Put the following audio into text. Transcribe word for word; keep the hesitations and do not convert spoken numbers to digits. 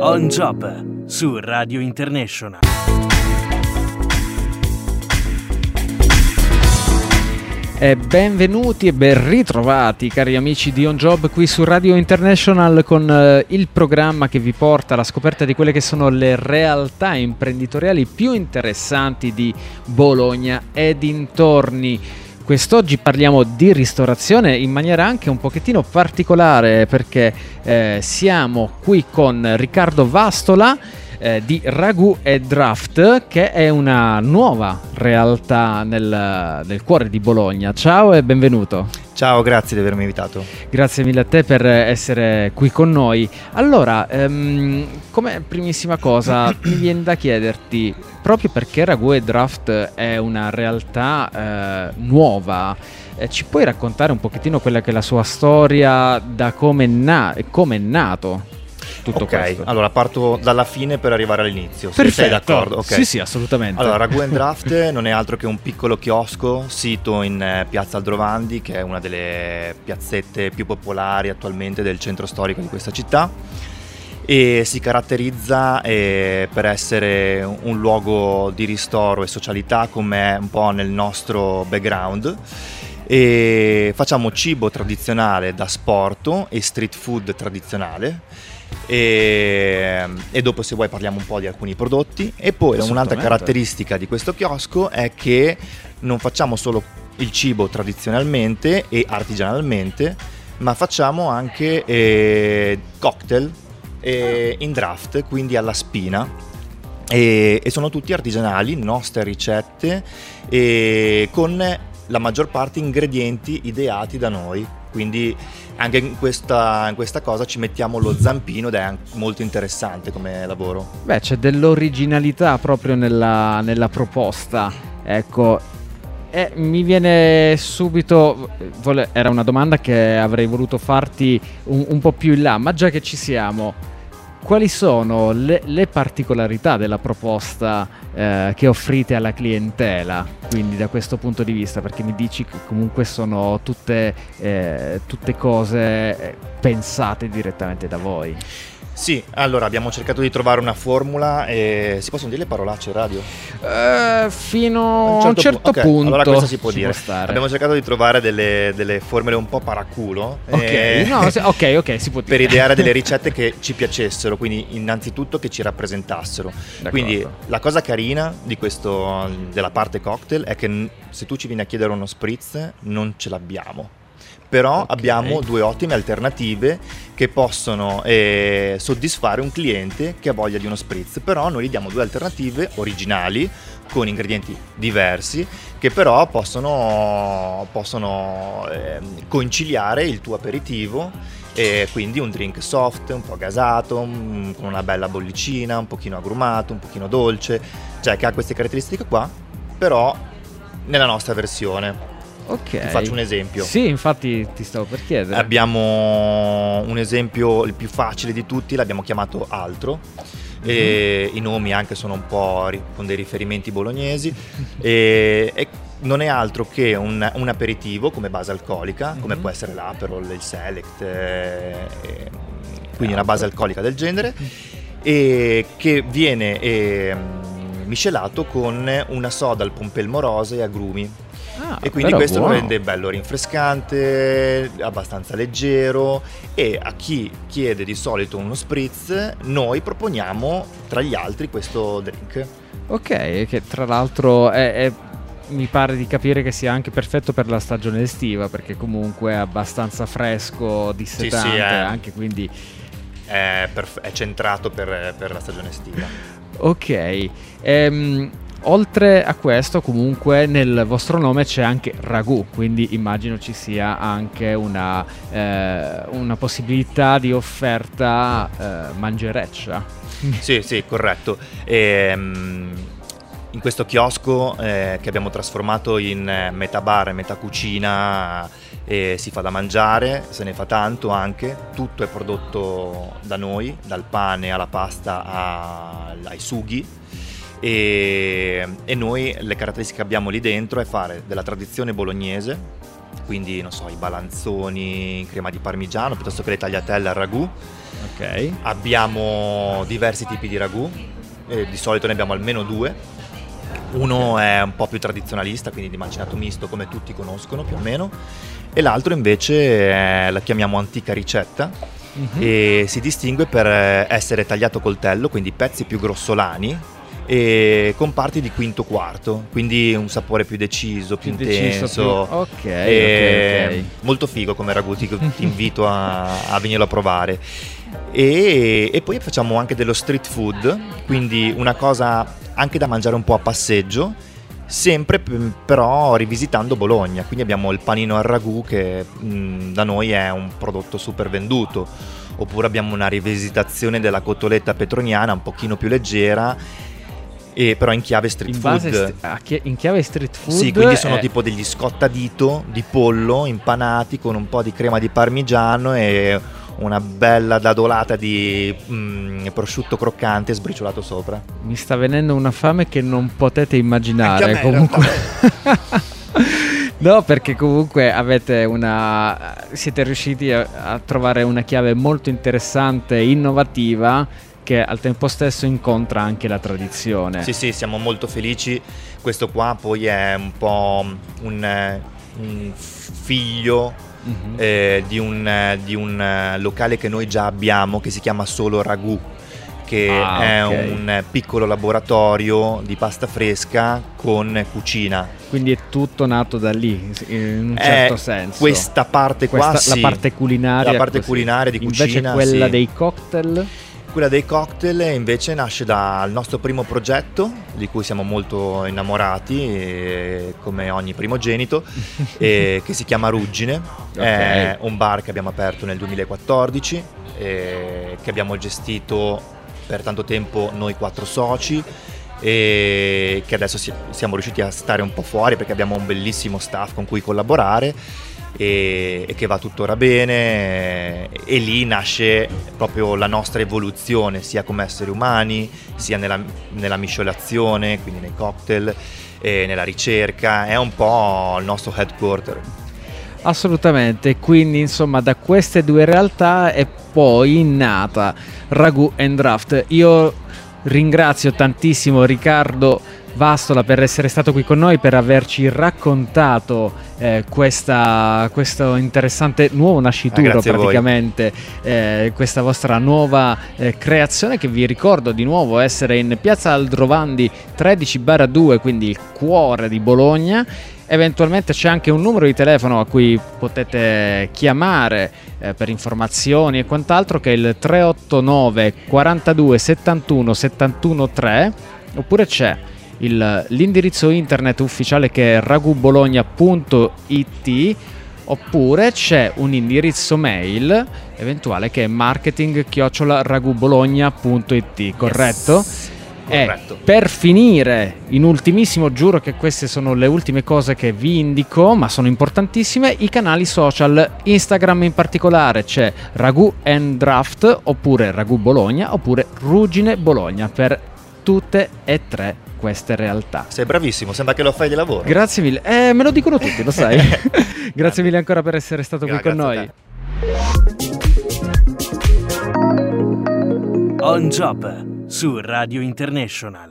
On Job su Radio International. E benvenuti e ben ritrovati cari amici di On Job qui su Radio International con eh, il programma che vi porta alla scoperta di quelle che sono le realtà imprenditoriali più interessanti di Bologna e dintorni. Quest'oggi parliamo di ristorazione in maniera anche un pochettino particolare perché eh, siamo qui con Riccardo Vastola Eh, di Ragù e Draft, che è una nuova realtà nel, nel cuore di Bologna. Ciao e benvenuto. Ciao, grazie di avermi invitato. Grazie mille a te per essere qui con noi. Allora, ehm, come primissima cosa mi viene da chiederti, proprio perché Ragù e Draft è una realtà eh, nuova, eh, ci puoi raccontare un pochettino quella che è la sua storia, da come è na- come è nato? Tutto ok, questo. Allora parto dalla fine per arrivare all'inizio. Se Perfetto. sei d'accordo? Okay. Sì, sì, assolutamente. Allora, Ragù and Draft non è altro che un piccolo chiosco sito in eh, Piazza Aldrovandi, che è una delle piazzette più popolari attualmente del centro storico di questa città, e si caratterizza eh, per essere un luogo di ristoro e socialità, come è un po' nel nostro background. E facciamo cibo tradizionale da sporto e street food tradizionale. E, e dopo, se vuoi, parliamo un po' di alcuni prodotti. E poi un'altra caratteristica di questo chiosco è che non facciamo solo il cibo tradizionalmente e artigianalmente, ma facciamo anche eh, cocktail eh, in draft, quindi alla spina, e, e sono tutti artigianali, nostre ricette, e con la maggior parte ingredienti ideati da noi. Quindi anche in questa, in questa cosa ci mettiamo lo zampino ed è anche molto interessante come lavoro. Beh, c'è dell'originalità proprio nella, nella proposta, ecco. E mi viene subito, vole, era una domanda che avrei voluto farti un, un po' più in là, ma già che ci siamo, quali sono le, le particolarità della proposta eh, che offrite alla clientela, quindi da questo punto di vista, perché mi dici che comunque sono tutte, eh, tutte cose pensate direttamente da voi? Sì, allora abbiamo cercato di trovare una formula e si possono dire le parolacce in radio? Uh, fino a un certo, pu- okay, punto. Allora questo si può si dire. Può abbiamo cercato di trovare delle, delle formule un po' paraculo. Ok, e... no, se, ok, ok, si può dire. Per ideare delle ricette che ci piacessero, quindi innanzitutto che ci rappresentassero. D'accordo. Quindi la cosa carina di questo, della parte cocktail, è che se tu ci vieni a chiedere uno spritz non ce l'abbiamo. Però okay. abbiamo due ottime alternative che possono eh, soddisfare un cliente che ha voglia di uno spritz. Però noi gli diamo due alternative originali con ingredienti diversi, che però possono, possono eh, conciliare il tuo aperitivo, e quindi un drink soft, un po' gasato, un, con una bella bollicina, un pochino agrumato, un pochino dolce, cioè che ha queste caratteristiche qua, però nella nostra versione. Ok. Ti faccio un esempio. Sì, infatti ti stavo per chiedere. Abbiamo un esempio, il più facile di tutti, l'abbiamo chiamato Altro. Mm-hmm. E i nomi anche sono un po' ri- con dei riferimenti bolognesi. e, e non è altro che un, un aperitivo come base alcolica, mm-hmm. come può essere l'Aperol, il Select, e, e, quindi una base alcolica del genere, e che viene e, miscelato con una soda al pompelmo rosa e agrumi. Ah, e quindi questo buono. lo rende bello rinfrescante, abbastanza leggero, e a chi chiede di solito uno spritz noi proponiamo tra gli altri questo drink. Ok, che tra l'altro è, è, mi pare di capire che sia anche perfetto per la stagione estiva, perché comunque è abbastanza fresco, dissetante, sì, sì, è, anche, quindi è, perf- è centrato per, per la stagione estiva. Ok, ehm oltre a questo, comunque nel vostro nome c'è anche Ragù, quindi immagino ci sia anche una, eh, una possibilità di offerta eh, mangereccia. Sì, sì, corretto. E, um, in questo chiosco eh, che abbiamo trasformato in metà bar e metà cucina, e si fa da mangiare, se ne fa tanto anche, tutto è prodotto da noi, dal pane alla pasta a, ai sughi. E, e noi le caratteristiche che abbiamo lì dentro è fare della tradizione bolognese, quindi non so, i balanzoni in crema di parmigiano piuttosto che le tagliatelle al ragù. Ok. Abbiamo diversi tipi di ragù, eh, di solito ne abbiamo almeno due. Uno è un po' più tradizionalista, quindi di macinato misto, come tutti conoscono più o meno, e l'altro invece è, la chiamiamo antica ricetta, mm-hmm. e si distingue per essere tagliato col coltello, quindi pezzi più grossolani e con parti di quinto quarto, quindi un sapore più deciso, più, più intenso, deciso, più... ok, e okay, okay. molto figo come ragù, ti, ti invito a, a venirlo a provare. E, e poi facciamo anche dello street food, quindi una cosa anche da mangiare un po' a passeggio, sempre p- però rivisitando Bologna. Quindi abbiamo il panino al ragù che mh, da noi è un prodotto super venduto, oppure abbiamo una rivisitazione della cotoletta petroniana un pochino più leggera, e però in chiave street in food. St- ah, chi- in chiave street food? Sì, quindi sono è... tipo degli scottadito di pollo impanati con un po' di crema di parmigiano e una bella dadolata di mm, prosciutto croccante sbriciolato sopra. Mi sta venendo una fame che non potete immaginare. Anche a me, comunque. No, perché comunque avete una siete riusciti a, a trovare una chiave molto interessante, innovativa, che al tempo stesso incontra anche la tradizione. Sì, sì, siamo molto felici. Questo qua poi è un po' un, un figlio Mm-hmm. Eh, di, un, di un locale che noi già abbiamo, che si chiama Solo Ragù, che ah, è okay. un piccolo laboratorio di pasta fresca con cucina. Quindi è tutto nato da lì, in un è certo senso. Questa parte qua, questa, sì, la parte culinaria, la parte così. culinaria di Invece cucina, quella sì. dei cocktail. Quella dei cocktail invece nasce dal nostro primo progetto, di cui siamo molto innamorati, e, come ogni primogenito, e, che si chiama Ruggine. Okay. È un bar che abbiamo aperto nel duemilaquattordici, e, che abbiamo gestito per tanto tempo noi quattro soci, e che adesso si, siamo riusciti a stare un po' fuori perché abbiamo un bellissimo staff con cui collaborare. E, e che va tuttora bene, e lì nasce proprio la nostra evoluzione sia come esseri umani, sia nella, nella miscelazione, quindi nei cocktail, e nella ricerca. È un po' il nostro headquarter. Assolutamente, quindi insomma da queste due realtà è poi nata Ragù and Draft. Io ringrazio tantissimo Riccardo Vastola per essere stato qui con noi, per averci raccontato eh, questa, questo interessante nuovo nascituro, ah, praticamente eh, questa vostra nuova eh, creazione, che vi ricordo di nuovo essere in piazza Aldrovandi tredici barra due, quindi il cuore di Bologna. Eventualmente c'è anche un numero di telefono a cui potete chiamare eh, per informazioni e quant'altro, che è il tre otto nove quarantadue settantuno settantuno tre, oppure c'è Il, l'indirizzo internet ufficiale che è ragubologna punto it, oppure c'è un indirizzo mail eventuale che è marketing chiocciola ragubologna punto it, corretto? Yes. E corretto. Per finire, in ultimissimo, giuro che queste sono le ultime cose che vi indico, ma sono importantissime, i canali social, Instagram in particolare, c'è Ragù and Draft, oppure Ragù Bologna, oppure Ruggine Bologna, per tutte e tre queste realtà. Sei bravissimo, sembra che lo fai di lavoro. Grazie mille, eh, me lo dicono tutti, lo sai. Grazie mille ancora per essere stato Gra- qui con noi. On Job su Radio International.